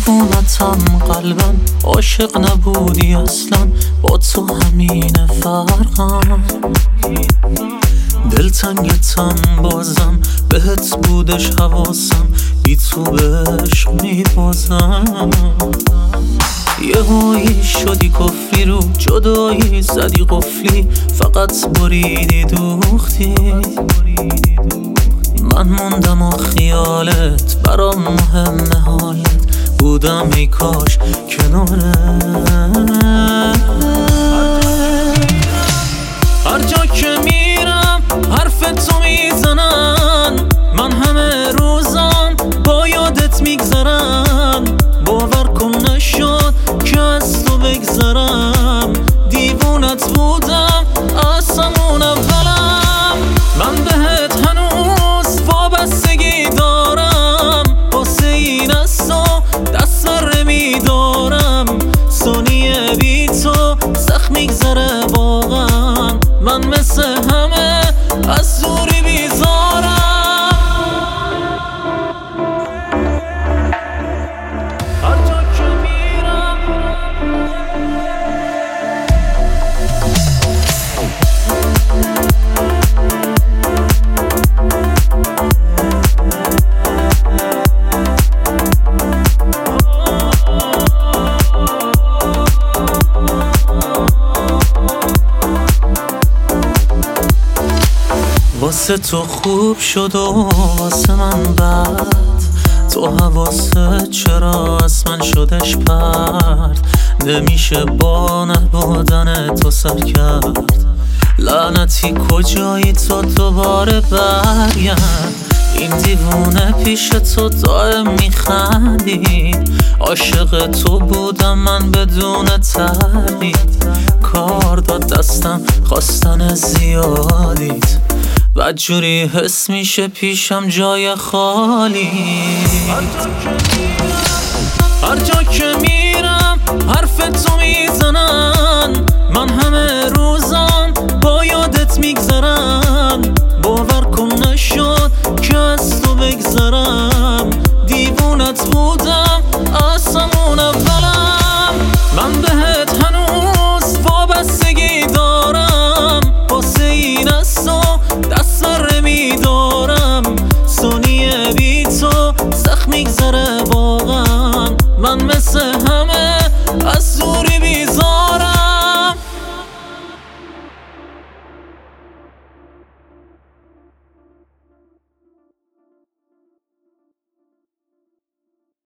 دیوونتم قلبم عاشق نبودی اصلا، با تو همین فرقم. دلتنگتم بازم بهت بودش حواسم، بی تو به عشق میبازم. یهویی شدی کفری رو جدایی زدی قفلی، فقط بریدی دوختی. من موندم و خیالت برام مهمه، حالت بودم ای کاش کنارت. هر جا که میرم حرف تو میزنن، من همه روزم با یادت میگذرم. باور کن نشد که از تو بگذرم، دیوونت بودم از همون اولم. من بهت هنوز وابستگی دارم، واسه این از تو دست بر نمیدارم. ثانیه بی تو سخت میگذره واقعا، من مثل همه از دوری بیزارم. هر جا که میرم واسه تو خوب شد و واسه من بد، تو حواست چرا از من شدش پرد. نمیشه با نبودن تو سر کرد، لعنتی کجایی تو دوباره برگرد. این دیوونه پیش تو دائم میخندید، عاشق تو بودم من بدون تردید. کار داد دستم خواستن زیادیت، بدجوری حس میشه پیشم جای خالی. هر جا که